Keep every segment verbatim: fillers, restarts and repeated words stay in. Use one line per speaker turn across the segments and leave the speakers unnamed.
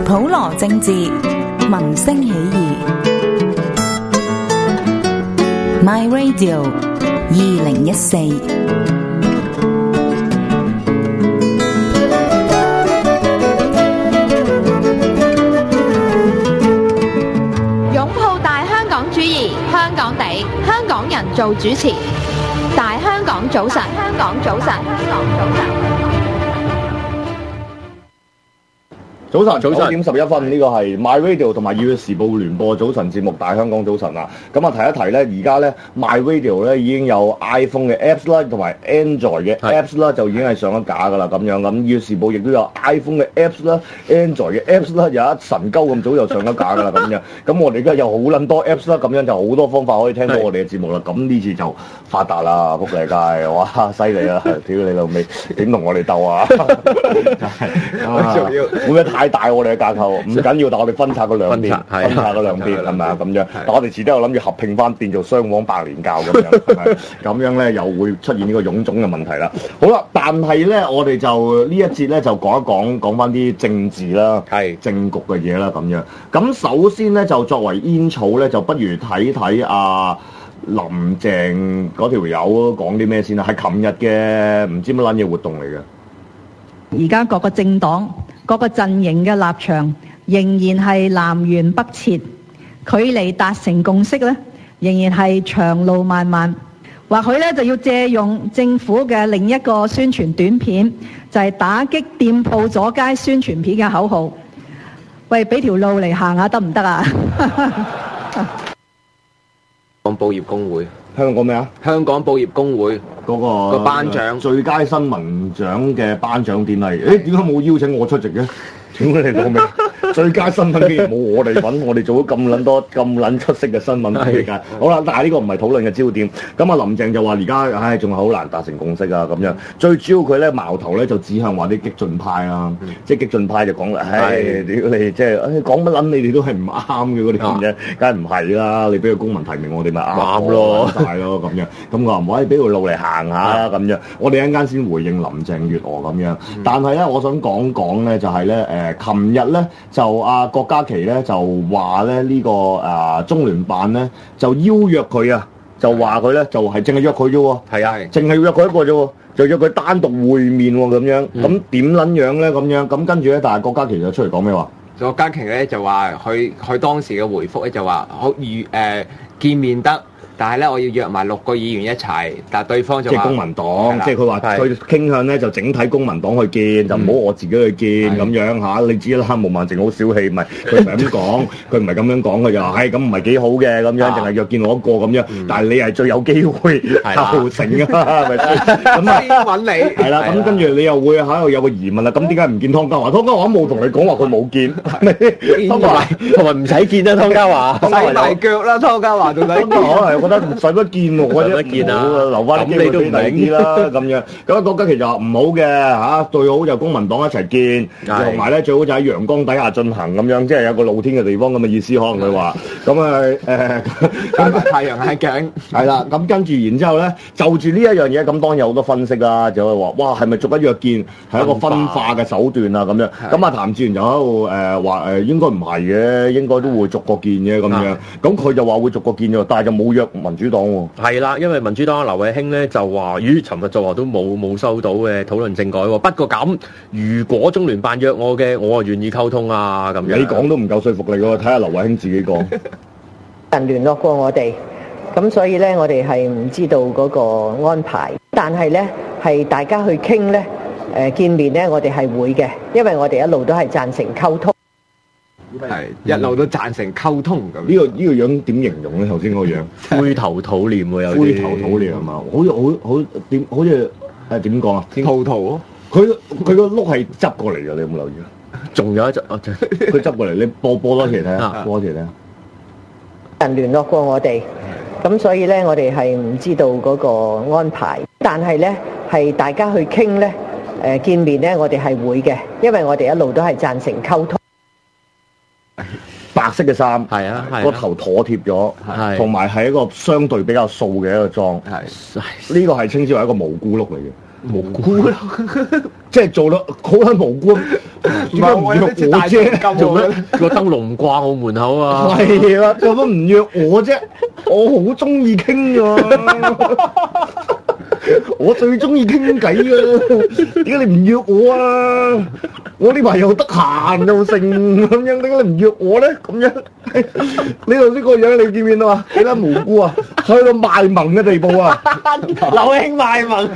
普羅政治，民聲起義。My Radio 二零一四。
擁抱大香港主義，香港地，香港人做主持。大香港早晨，香港早晨，香港早晨。
早晨，早晨，九點十一分，呢個係 My Radio 同埋《粵語時報》聯播早晨節目《大香港早晨》啊！咁啊，提一提咧，而家咧 My Radio 咧已經有 iPhone 嘅 Apps 啦，同埋 Android 嘅 Apps 啦，就已經係上咗架噶啦咁樣。咁《粵語時報》亦都有 iPhone 嘅 Apps 啦、Android 嘅 Apps 啦，有一神鳩咁早就上咗架噶啦咁樣。咁我哋而家有好撚多 Apps 啦，咁樣就好多方法可以聽到我哋嘅節目啦。咁呢次就發達啦，福利街，哇，犀利啊！屌你老味，點同我哋鬥啊？仲要會唔會太大我哋嘅架構？唔緊要，但我哋分拆嗰兩邊，分拆嗰兩邊係咪啊？咁樣，但我哋遲啲又諗住合併翻，變做雙黃白蓮教咁樣，係咪？咁樣咧又會出現呢個臃腫嘅問題啦。好啦，但係咧，我哋就呢一節咧就講一講講翻啲政治啦，係政局嘅嘢啦，咁樣。咁首先咧就作為煙草咧，就不如睇睇阿林鄭嗰條友講啲咩先啦。係琴日嘅唔知乜撚嘢活動嚟嘅。
而家各個政黨、各個陣營嘅立場仍然係南轅北轍，距離達成共識咧，仍然係長路漫漫。或許咧就要借用政府嘅另一個宣傳短片，就係打擊店鋪阻街宣傳片嘅口號。喂，俾條路嚟行下得唔得啊？
香港報業公會，
香港咩啊？
香港報業公會
嗰個
個頒獎
最佳新聞獎嘅頒獎典禮，誒點解冇邀請我出席嘅？點解你講咩？最佳新聞竟然冇我哋份，我哋做咗咁撚多咁撚出色嘅新聞世界。好啦，但係呢個唔係討論嘅焦點。咁啊，林鄭就話而家唉仲係好難達成共識啊咁樣。最主要佢咧矛頭咧就指向話啲激進派啊，嗯、即係激進派就講啦，唉屌你即係唉講乜撚你哋都係唔啱嘅嗰啲咁嘅，梗係唔係啦？你俾個公民提名我哋咪啱咯，大咯咁樣。咁我話唔可以俾條路嚟行下咁樣。我哋一陣間先回應林鄭月娥咁樣。嗯、但係咧，我想講講咧就係咧誒，琴日咧。就阿、啊、郭家麒咧就話咧呢、這個誒、啊、中聯辦咧就邀約佢啊，就話佢咧就係淨係約佢啫喎，係啊，淨係約佢一個啫喎，就約佢單獨會面喎咁樣，咁點撚樣咧咁樣？咁跟住咧，但係郭家麒就出嚟講咩話？
郭家麒咧就話佢佢當時嘅回覆咧就話好預誒見面得。但係咧，我要約埋六個議員一齊，但係對方就話即係公民黨，即係佢話佢傾向咧就整體公民黨去見，就唔好我自己去見咁樣嚇。你知啦，毛孟靜好小氣，唔係佢唔係咁講，佢唔係咁樣講，佢就話係咁唔係幾好嘅咁樣，淨係約見我一個咁樣。但係你係最有機會構成㗎嘛，係咪先？咁啊揾你係啦，咁跟住你又會喺度有個疑問啦。咁點解唔見湯家驊？湯家驊冇同你講話佢冇見，湯家驊同埋唔使見啦，湯家驊洗埋腳啦，湯家驊仲使。覺得唔使乜見喎，我覺得見啊，留翻啲機會俾第啲啦咁樣。咁啊，郭家麒就話唔好嘅嚇，最好就公民黨一齊見，同埋咧最好就喺陽光底下進行咁樣，即係有個露天嘅地方咁嘅意思，可能佢話。咁啊誒，咁太陽係鏡係啦。咁跟住然之後咧，就住呢一樣嘢，咁當然有好多分析啦，就係話哇，係咪逐一約見係一個分化嘅手段啊咁樣？咁啊，譚志源就喺度誒話誒，應該唔係嘅，應該都會逐個見嘅咁樣。咁佢就話會逐個見嘅，但係就冇約民主黨喎。係啦，因為民主黨劉慧卿咧就話，咦，尋日就話都冇冇收到嘅討論政改喎。不過咁，如果中聯辦約我嘅，我啊願意溝通啊咁樣。你講都唔夠說服力喎，睇下劉慧卿自己講。
人聯絡過我哋，咁所以咧我哋係唔知道嗰個安排，但係咧係大家去傾咧，誒見面咧我哋係會嘅，因為我哋一路都係贊成溝通。
係一路都贊成溝通咁。
呢、這個呢、這個樣點形容咧？頭先嗰個樣灰頭土臉喎，有啲灰頭土臉係嘛？好似好好點？好似誒點講啊？
兔兔咯，
佢佢個碌係執過嚟㗎，你有冇留意啊？仲有一隻，佢執過嚟，你播播多次睇下，播多次睇下。
人聯絡過我哋，咁所以咧我哋係唔知道嗰個安排，但係咧係大家去傾咧，誒見面咧我哋係會嘅，因為我哋一路都係贊成溝通。
白色嘅衫，係
啊，
個頭妥貼咗，係，同埋係一個相對比較素嘅一個裝，係，呢個係稱之為一個無辜碌嚟嘅。無辜咯，即係做到好撚無辜， 點解唔約我啫？
做咩個燈籠唔掛我門口啊？
係啦，做乜唔約我啫？我好中意傾㗎，我最中意傾偈㗎。點解你唔約我啊？我呢排又得閒又剩咁樣，點解你唔約我咧？咁樣呢度呢個樣你見唔見到啊？幾多無辜啊？去到賣萌嘅地步啊！
劉兄賣萌，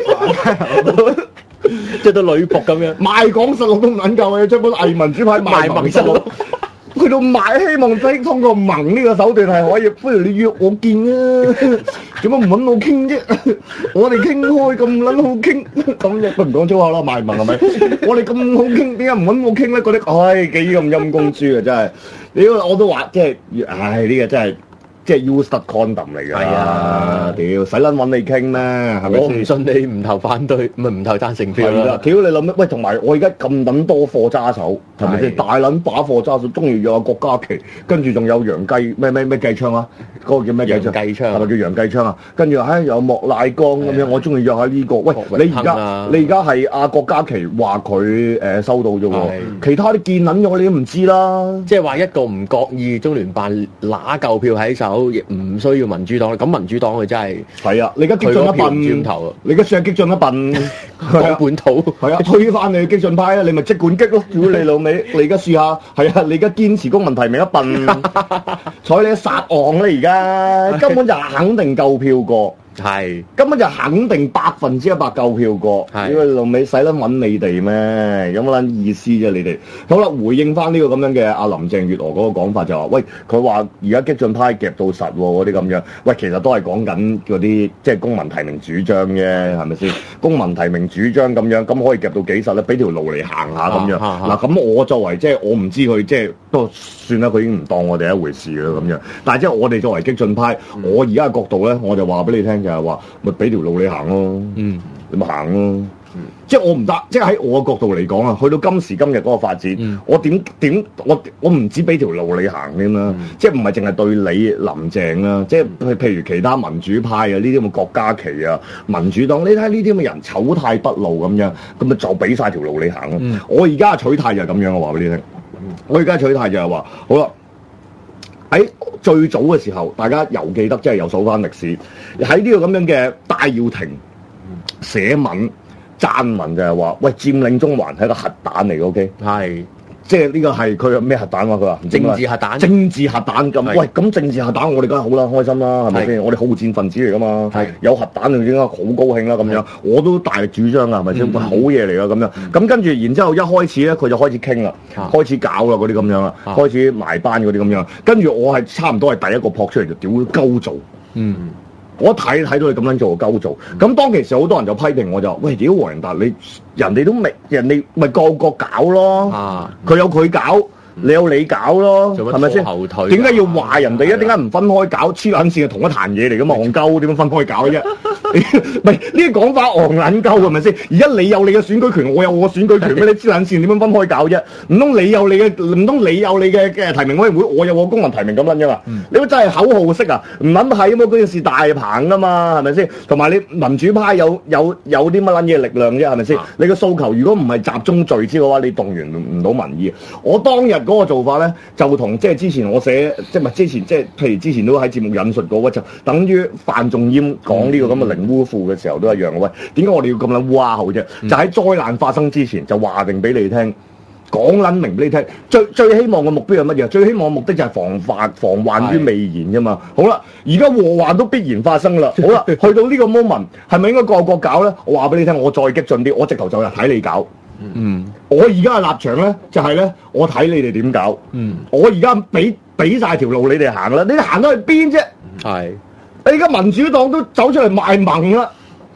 即係到女僕咁樣
賣港實錄都唔撚夠啊！將本偽民主派賣萌實錄。去到賣，希望即通過盟呢個手段係可以，不如你約我見啊！做乜唔揾我傾啫？我哋傾開咁撚好傾，咁亦都唔講粗口啦，賣盟係咪？我哋咁好傾，點解唔揾我傾咧？覺得唉幾咁陰公豬啊！真係，呢個我都話即係，唉呢個真係。即係 used condom 嚟㗎，係啊！屌，使撚揾你傾咩？係咪？
我唔信你唔投反對，唔係唔投贊成票啦。
屌你諗咩？喂，同埋我而家咁撚多貨揸手，係咪先？大撚把貨揸手，中意有郭家麒，跟住仲有楊繼咩咩咩繼昌啊？嗰、嗰個叫咩繼昌？
楊繼昌
係咪叫楊繼昌啊？跟住唉有莫乃光咁樣，我中意約下呢、呢個。喂，你而家你而家係阿郭家麒話佢誒收到啫喎，其他啲見撚咗你都唔知啦。
即係話一個唔覺意，中聯辦拿夠票喺手。亦唔需要民主黨，咁民主黨佢真係
係啊！你而家激進一笨，
轉頭
你而家算係激進一笨，
講本土
係啊，推翻你激進派啊！你咪即管激咯，屌你老味！你而家試下，係啊！你而家堅持公民提名一笨，睬你殺昂咧！而家根本就肯定夠票過。係根本就肯定百分之一百夠票過，因為老尾使撚揾你哋咩？有乜撚意思啫？你哋好啦，回應翻呢個咁樣嘅阿林鄭月娥嗰個講法就話：喂，佢話而家激進派夾到實嗰啲咁樣，喂，其實都係講緊嗰啲即係公民提名主張啫，係咪先？公民提名主張咁樣，咁可以夾到幾實咧？俾條路嚟行下咁樣。嗱、啊，咁、啊啊、我作為即係我唔知佢即係都算啦，佢已經唔當我哋一回事啦咁樣。但係即係我哋作為激進派，嗯、我而家嘅角度咧，我就話俾你聽。就係話，咪俾條路你行咯，嗯，你咪行咯，嗯，即係我唔得，即係喺我嘅角度嚟講啊，去到今時今日嗰個發展，嗯、我點點我我唔止俾條路你行添啦，嗯、即係唔係淨係對你林鄭啦，即係譬如其他民主派啊，呢啲咁嘅郭家麒啊，民主黨，你睇呢啲咁嘅人醜態不露咁樣，咁咪就俾晒條路你行咯。嗯、我而家嘅取態就係咁樣，我話俾你聽，我而家取態就係話，好啦。喺最早嘅時候，大家又記得，即係又數翻歷史，喺呢個咁樣嘅戴耀廷寫文撰文就係話，喂，佔領中環係一個核彈嚟嘅 ，OK？ 係。即係呢個係佢咩核彈啊？佢話政治核彈，政治核彈咁。喂，咁政治核彈我哋梗係好啦，開心啦，係咪先？我哋好戰分子嚟噶嘛，有核彈就應該好高興啦咁樣。我都大力主張啊，係咪先？好嘢嚟噶咁樣。咁跟住，然之後一開始咧，佢就開始傾啦，開始搞啦嗰啲咁樣啦，開始埋班嗰啲咁樣。跟住我係差唔多係第一個撲出嚟就屌鳩做。嗯。我睇睇到你咁樣做鳩做，咁、嗯、當其時好多人就批評我就話：喂，屌黃仁達，你人哋都未，人哋咪個個搞咯，佢、啊、有佢搞。你有你搞咯，係咪先？點解要話人哋啊？點解唔分開搞？黐撚線係同一壇嘢嚟噶嘛？戇鳩點樣分開搞啫？唔係呢啲講法戇撚鳩係咪先？而家你有你嘅選舉權，我有我選舉權，咩你黐撚線點樣分開搞啫？唔通你有你嘅，唔通你有你嘅嘅提名委員會，我有我公民提名咁撚啫嘛？嗯、你都真係口號式啊？唔撚係啊嘛？嗰件事大棚噶嘛？係咪先？同埋你民主派有有有啲乜撚嘢力量啫？係咪先？啊、你嘅訴求如果唔係集中聚焦嘅話，你動員唔到民意。我當日。嗰個做法咧，就同即係之前我寫，即係唔係之前即係，譬如之前都喺節目引述過，就等於范仲淹講呢個咁嘅寧污賦嘅時候都一樣嘅。喂，點解我哋要咁撚烏鴉口啫？嗯、就喺災難發生之前就話定俾你聽，講撚明俾你聽。最最希望嘅目標係乜嘢？最希望嘅目的就係防患防患於未然啫嘛。好啦，而家禍患都必然發生啦。好啦，去到呢個 moment 係咪應該個個搞咧？我話俾你聽，我再激進啲，我直頭就係睇你搞。嗯，我而家嘅立場咧，就係、是、咧，我睇你哋點搞。嗯，我而家俾俾曬條路你哋行啦，你哋行到去邊啫？係，你而家民主黨都走出嚟賣萌啦，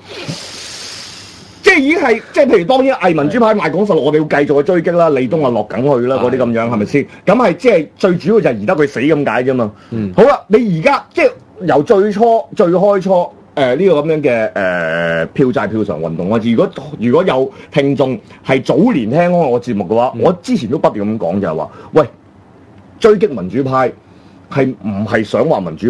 即係已經係，即係譬如當然偽民主派賣港實錄，我哋要繼續去追擊啦，李東啊落緊去啦，嗰啲咁樣係咪先？咁係即係最主要就係宜得佢死咁解啫嘛。嗯，好啦，你而家即係由最初最開初。誒呢、呃這個咁樣嘅誒、呃、票債票償運動啊！如果如果有聽眾係早年聽開我節目嘅話，嗯、我之前都不斷咁講就係話，喂，追擊民主派係唔係想話民主派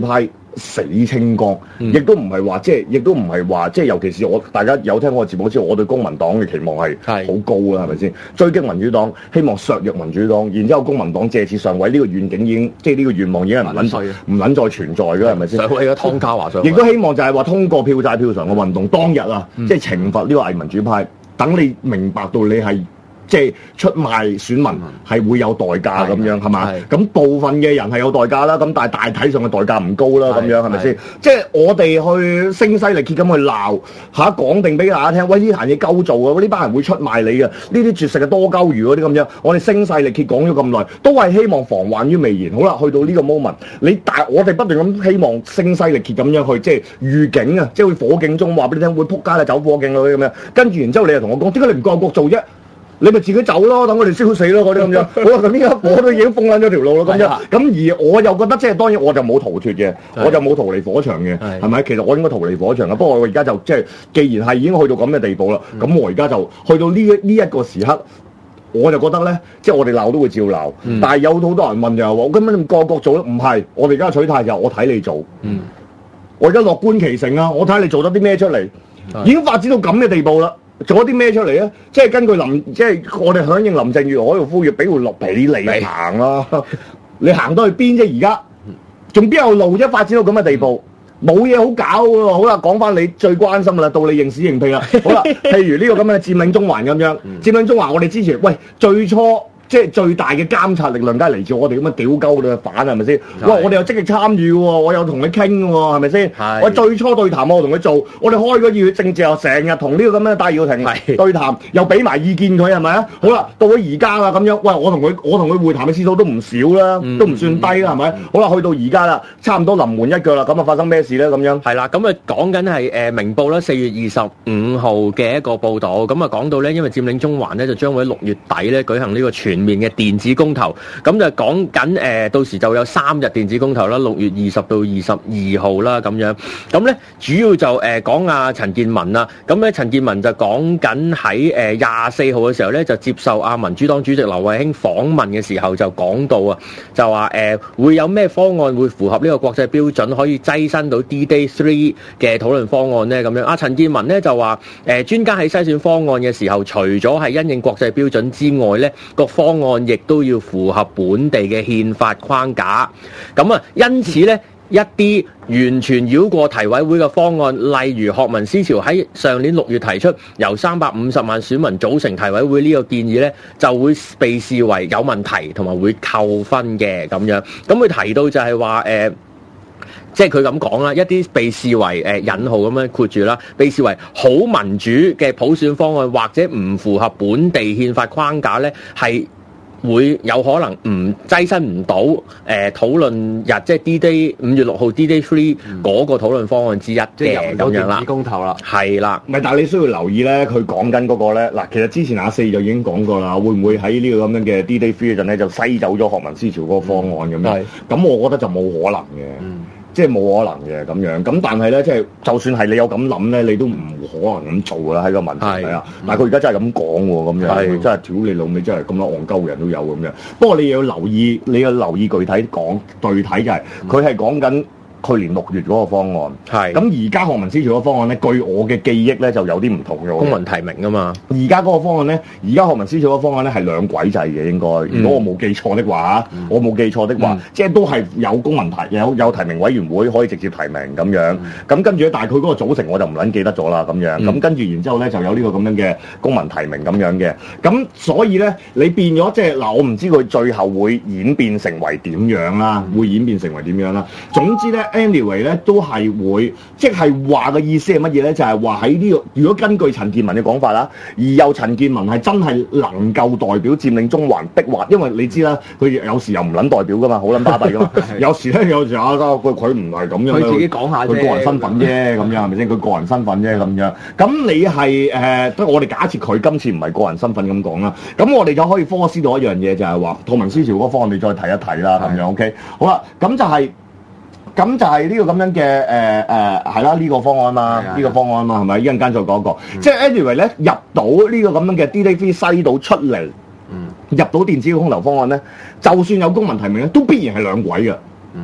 死清光，亦都唔係話即係，亦都唔係話即係，尤其是我大家有聽我嘅節目知道，我對公民黨嘅期望係好高啦，係咪先？追擊民主黨，希望削弱民主黨，然之後公民黨借此上位，呢、這個願景已經即係呢個願望已經係唔撚唔撚再存在㗎，係咪先？
上位嘅湯家驊上位，
亦都希望就係話通過票債票償嘅運動當日啊，嗯、即係懲罰呢個偽民主派，等你明白到你係。即係出賣選民係會有代價咁樣係嘛？咁部分嘅人係有代價啦，咁但係大體上嘅代價唔高啦，咁樣係咪先？即係我哋去聲嘶力竭咁去鬧嚇，講定俾大家聽，喂呢壇嘢鳩做啊！呢班人會出賣你嘅，呢啲絕食嘅多鳩魚嗰啲咁樣，我哋聲嘶力竭講咗咁耐，都係希望防患於未然。好啦，去到呢個 moment，你大我哋不斷咁希望聲嘶力竭咁樣去即係預警啊，即係會火警鐘話俾你聽，會撲街啦，走火警啦咁樣。跟住然之後你又同我講，點解你唔夠國做啫？你咪自己走咯，等我哋燒死咯，嗰啲咁樣。好啦，咁依家我都已經封緊咗條路啦，咁樣。咁而我又覺得即係當然我就冇逃脫嘅，我就冇逃離火場嘅，係咪？其實我應該逃離火場嘅，不過我而家就即係既然係已經去到咁嘅地步啦，咁、嗯、我而家就去到呢一呢一個時刻，我就覺得咧，即係我哋鬧都會照鬧，嗯、但係有好多人問就係話，我根本個個做咧，唔係，我哋而家取態就係我睇你做，嗯、我而家樂觀其成啊，我睇你做得啲咩出嚟，已經發展到咁嘅地步啦。做咗啲咩出嚟啊？即係根據林，即係我哋響應林鄭月娥喺度呼籲，俾條路俾你行啦。你行到去邊啫？而家仲邊有路啫？發展到咁嘅地步，冇嘢好搞喎。好啦，講翻你最關心嘅啦，到你認屎認屁啦。好啦，譬如呢個咁嘅佔領中環咁樣，佔領中環我哋之前喂最初。即係最大嘅監察力量，梗係嚟自我哋咁樣屌鳩你反係咪先？哇！我哋有積極參與喎，我有同你傾喎，係咪先？我最初對談我同佢做，我哋開個議政治又成日同呢個咁嘅戴耀廷對談，又俾埋意見佢係咪啊？好啦，到咗而家啦咁樣，喂，我同佢我同佢會談嘅次數都唔少啦，嗯、都唔算低啦，係咪？嗯、好啦，去到而家啦，差唔多臨門一腳啦，咁啊發生咩事咧？咁樣
係啦，咁啊講緊係誒明報啦，四月二十五號嘅一個報導，咁啊講到咧，因為佔領中環咧就將會喺六月底咧舉行呢個全面嘅電子公投，咁就講緊誒，到時就有三日電子公投啦，六月二十到二十二號啦，咁樣，咁咧主要就誒講阿陳健民啦，咁咧陳健民就講緊喺誒廿四號嘅時候咧，就接受阿民主黨主席劉慧卿訪問嘅時候就講到啊，就話誒、呃、會有咩方案會符合呢個國際標準，可以躋身到 D-Day 三嘅討論方案咧，咁樣，阿陳健民咧就話誒、呃、專家喺篩選方案嘅時候，除咗係因應國際標準之外咧，個方案亦都要符合本地嘅憲法框架。咁啊，因此咧，一啲完全繞過提委會嘅方案，例如學民思潮喺上年六月提出由三百五十萬選民組成提委會呢個建議咧，就會被視為有問題同埋會扣分嘅咁樣。咁佢提到就係話誒。即係佢咁講啦，一啲被視為誒引號咁樣括住啦，被視為好民主嘅普選方案，或者唔符合本地憲法框架咧，係會有可能唔躋身唔到誒討論日，即係 D-Day 五月六號 D-Day 三嗰個討論方案之一嘅咁樣啦。公投啦，係啦。唔係，但係你需要留意咧，佢講緊嗰個咧嗱，其實之前阿四就已經講過啦，會唔會喺呢個咁樣嘅 D-Day 三嗰陣咧就篩走咗學民思潮嗰個方案咁樣？咁、嗯、我覺得就冇可能嘅。嗯即係冇可能嘅咁樣，咁但係咧，即係就算係你有咁諗咧，你都唔可能咁做㗎啦，喺個問題係啊。但係佢而家真係咁講喎，咁樣真係屌你老味，真係咁多戇鳩人都有咁樣。不過你要留意，你要留意具體講具體就係佢係講緊去年六月嗰個方案，係咁而家學民思潮嗰個方案咧，據我嘅記憶咧就有啲唔同嘅。公民提名啊嘛，而家嗰個方案咧，而家學民思潮嗰個方案咧係兩軌制嘅應該，如果我冇記錯的話，嗯、我冇記錯的話，嗯、即係都係有公民提有有提名委員會可以直接提名咁樣，咁、嗯、跟住咧，但係佢嗰個組成我就唔撚記得咗啦咁樣，咁、嗯、跟住然之後咧就有呢個咁樣嘅公民提名咁樣嘅，咁所以咧你變咗即係嗱，我唔知佢最後會演變成為點樣啦，會演變成為點樣啦，總之咧。Anyway 咧都係會，即係話嘅意思係乜嘢咧？就係話喺呢個，如果根據陳健民嘅講法啦，而又陳健民係真係能夠代表佔領中環的話，因為你知啦，佢有時又唔撚代表噶嘛，好撚巴閉噶嘛。有時咧，有時啊，佢佢唔係咁樣，佢自己講下啫，佢個人身份啫，咁樣係咪先？佢個人身份啫，咁樣。咁你係誒，不過我哋假設佢今次唔係個人身份咁講啦，咁我哋就可以科思到一樣嘢，就係話學民思潮嗰方案，你再睇一睇啦，咁樣 OK。好啦，咁就係、是。咁就係呢個咁樣嘅誒誒係啦，呢個方案嘛，呢個方案嘛，係咪？一陣間再講過。嗯、即係 anyway 咧，入到呢個咁樣嘅 D-Day 三篩到出嚟，嗯、入到電子公投方案咧，就算有公民提名咧，都必然係兩軌嘅。嗯，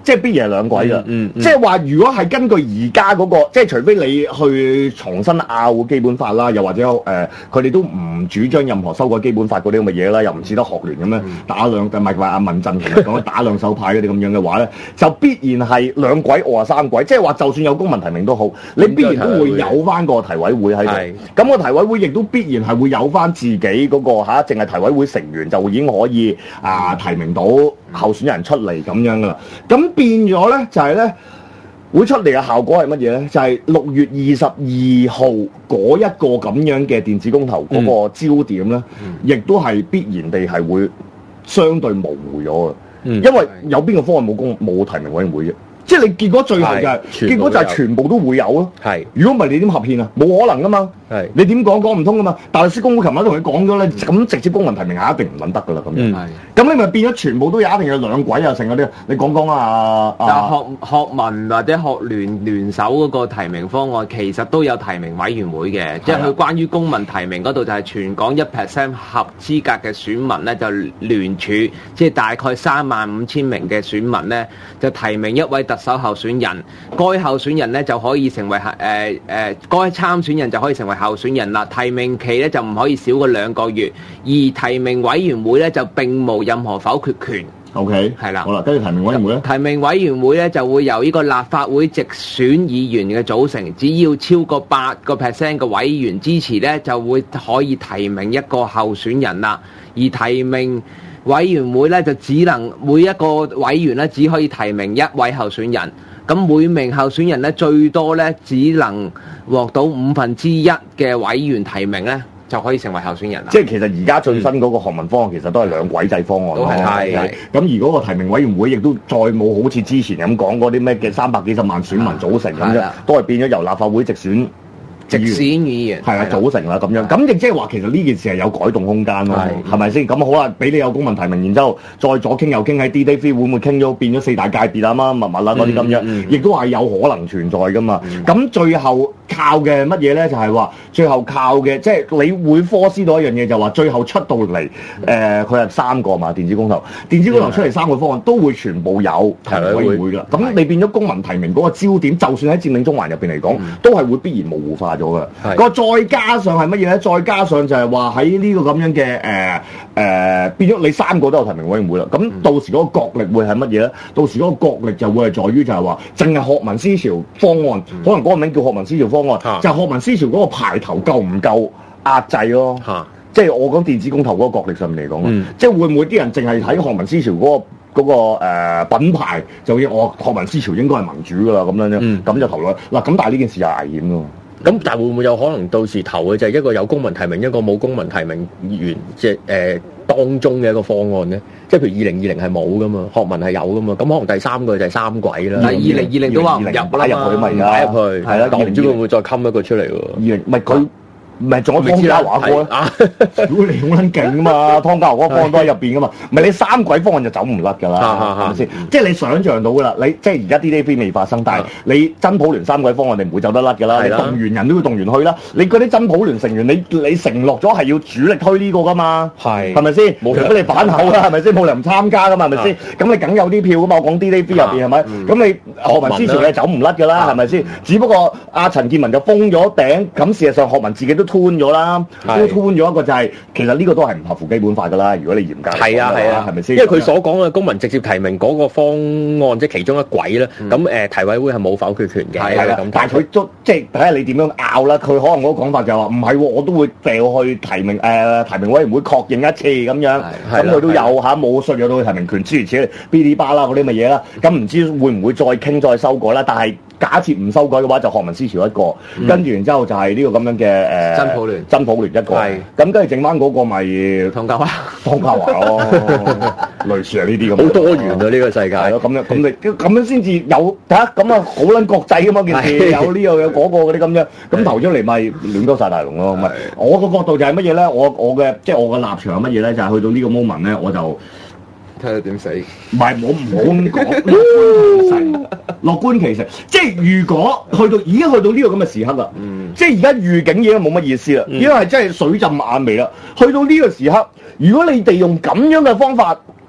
即係必然係兩軌㗎。
嗯嗯、
即係話，如果係根據而家嗰個，即係除非你去重新拗基本法啦，又或者誒，佢、呃、哋都唔主張任何修改基本法嗰啲咁嘅嘢啦，又唔似得學聯咁樣打兩，唔係話阿民陣其實講打兩手牌嗰啲咁樣嘅話咧，就必然係兩軌或者三軌。即係話，就算有公民提名都好，你必然都會有翻個提委會喺度。咁個提委會亦都必然係會有翻自己嗰、嗰個嚇，淨係提委會成員就已經可以啊提名到候選人出嚟咁樣噶啦。咁變咗咧就係、係、咧。會出嚟嘅效果係乜嘢咧？就係、是、六月二十二號嗰一個咁樣嘅電子公投嗰個焦點咧，亦、嗯、都係必然地係會相對模糊咗嘅。嗯、因為有邊個方案冇公冇提名委員會啫？即係你結果最後就係、是、結果就係全部都會有咯。係，如果唔係你點合憲啊？冇可能噶嘛。係，你點講講唔通噶嘛？大律師公會琴日同佢講咗咧，咁、嗯、直接公民提名係一定唔撚得噶啦咁樣。係、嗯，咁你咪變咗全部都有一定有兩軌啊，成嗰啲。你講講啊，
但係學學民或者學聯聯手嗰個提名方案，其實都有提名委員會嘅，即係佢關於公民提名嗰度就係全港一 percent 合資格嘅選民咧，就聯署，即係大概三萬五千名嘅選民咧，就提名一位特首候選人，該候選人咧就可以成為誒誒、呃呃，該參選人就可以成為候選人啦。提名期咧就唔可以少過兩個月，而提名委員會咧就並無任何否決權。
OK， 係啦，好啦，跟住提名委員會咧，
提名委員會咧就會由呢個立法會直選議員嘅組成，只要超過八個 percent 嘅委員支持咧，就會可以提名一個候選人啦。而提名委員會咧就只能每一個委員咧只可以提名一位候選人。咁每名候選人咧最多咧只能獲到五分之一嘅委員提名咧，就可以成為候選人啦。
即係其實而家最新嗰個學民方案其實都係兩軌制方案。都係係。咁而嗰個提名委員會亦都再冇好似之前咁講嗰啲咩嘅三百幾十萬選民組成咁樣，都係變咗由立法會直選。
直選議員
係啊，組成啦咁樣，咁亦即係話其實呢件事係有改動空間咯，係咪先？咁好啦，俾你有公民提名，然之後再左傾右傾喺 D Day three 會唔會傾咗變咗四大界別啊？乜乜乜啦嗰啲咁樣，亦都係有可能存在噶嘛。咁、嗯、最後靠嘅乜嘢咧？就係、是、話最後靠嘅，即、就、係、是、你會科思到一樣嘢，就話最後出到嚟，誒佢係三個嘛電子公投，電子公投出嚟三個方案都會全部有提名委員會㗎。咁、嗯、你變咗公民提名嗰個焦點，就算喺佔領中環入邊嚟講，嗯、都係會必然模糊化咗嘅。個再加上係乜嘢咧？再加上就係話喺呢個咁樣嘅誒誒變咗你三個都有提名委員會啦。咁到時嗰個角力會係乜嘢咧？到時嗰個角力就會係在於就係話，淨係學民思潮方案，嗯、可能嗰個名叫學民思潮方案，啊、就係學民思潮嗰個排頭夠唔夠壓制咯？啊、即係我講電子公投嗰個角力上面嚟講，嗯、即係會唔會啲人淨係睇學民思潮嗰、嗰個？嗰、那個、呃、品牌就要我學民思潮應該係民主㗎啦，咁樣啫，咁、嗯、就投落嗱。咁但係呢件事又危險㗎。
咁但係會唔會有可能到時投嘅就係一個有公民提名，一個冇公民提名員，即係誒當中嘅一個方案咧？即係譬如二零二零係冇㗎嘛，學民係有㗎嘛，咁可能第三個就係三軌啦。但係二零二零都話唔入啦，
擺入去咪
擺入去，係啦，但唔知會唔會再冚一個出嚟喎？
二零唔係佢。唔係仲有湯家驊哥啊！如果你好撚勁啊嘛，湯家驊嗰個方案都喺入邊噶嘛，唔係你三軌方案就走唔甩㗎啦，係咪先？即係你想象到㗎啦，你即係而家 D Day three 未發生，但係你真普聯三軌方案你唔會走得甩㗎啦，你動員人都要動員去啦，你嗰啲真普聯成員你你承諾咗係要主力推呢個㗎嘛，係係咪先？冇除非你反口啦，係咪先？冇理由唔參加㗎嘛，係咪先？咁你梗有啲票㗎嘛，我講 D Day three 入邊係咪？咁你學民思潮你走唔甩㗎啦，係咪先？只不過阿陳健民就封咗頂，咁事實上學民自己都吞咗啦。都吞咗一個就係、是，其實呢個都係唔合乎基本法㗎啦。如果你嚴格
係啊係啊，係咪先？因為佢所講嘅公民直接提名嗰個方案，即係其中一軌咧。咁誒、嗯，提委會係冇否決權嘅。係啦，
但係佢都即係睇下你點樣拗啦。佢可能嗰個講法就係話唔係喎，我都會掉去提名誒、呃、提名委員會確認一次咁樣。咁佢都有嚇冇削弱到提名權，諸如此類，嗶哩吧啦嗰啲乜嘢啦。咁唔知會唔會再傾再修改啦？但係假設唔修改嘅話，就學民思潮一個，嗯、跟住然之後就係呢個咁樣嘅誒、呃、真普聯真普聯一個，咁跟住剩翻嗰個咪湯家驊湯家驊咯，類似係呢啲咁。好多元啊！呢、呢個世界咯，咁樣咁你咁樣先至有睇下咁啊，好撚國際㗎嘛件事，有呢個有嗰個嗰啲咁樣，咁投出嚟咪亂鳩晒大龍咯。咪我個角度就係乜嘢咧？我我嘅即係我嘅立場係乜嘢咧？就係、係、去到呢個 moment 咧，我就。睇下點死？唔係，我唔好咁講。樂觀其成，樂觀其成。即係如果去到已經去到呢個咁嘅時刻啦，嗯、即係而家預警已經冇乜意思啦，已經係真係水浸眼眉啦。去到呢個時刻，如果你哋用咁樣嘅方法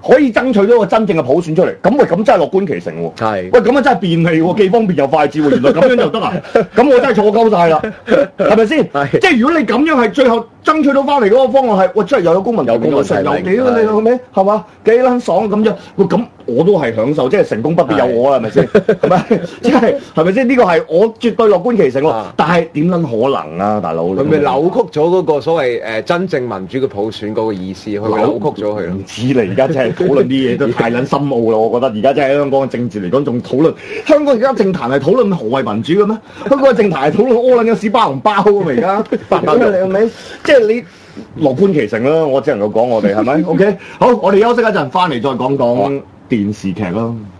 可以爭取到個真正嘅普選出嚟，咁喂咁真係樂觀其成喎。
係，
喂咁啊真係便利喎，既方便又快捷喎，原來咁樣就得啊！咁我真係錯鳩晒啦，係咪先？即係如果你咁樣係最後爭取到翻嚟嗰個方案係，喂真係又有公民有公民有屌你老味，係嘛？幾撚爽咁樣？喂咁我都係享受，即係成功不必有我啦，係咪先？係咪？即係係咪先？呢個係我絕對樂觀其成喎。但係點撚可能啊，大佬？
佢咪扭曲咗嗰個所謂誒真正民主嘅普選嗰個意思，佢扭曲咗佢咯。
唔知你而家真係討論啲嘢都太撚深奧啦，我覺得而家真係香港嘅政治嚟講，仲討論香港而家政壇係討論何謂民主嘅咩？香港嘅政壇係討論屙撚嘅屎包唔包啊嘛！而家咁你係咪？即係你樂觀其成啦，我只能夠講我哋係咪 ？OK，好，我哋休息一陣，翻嚟再講講電視劇啦。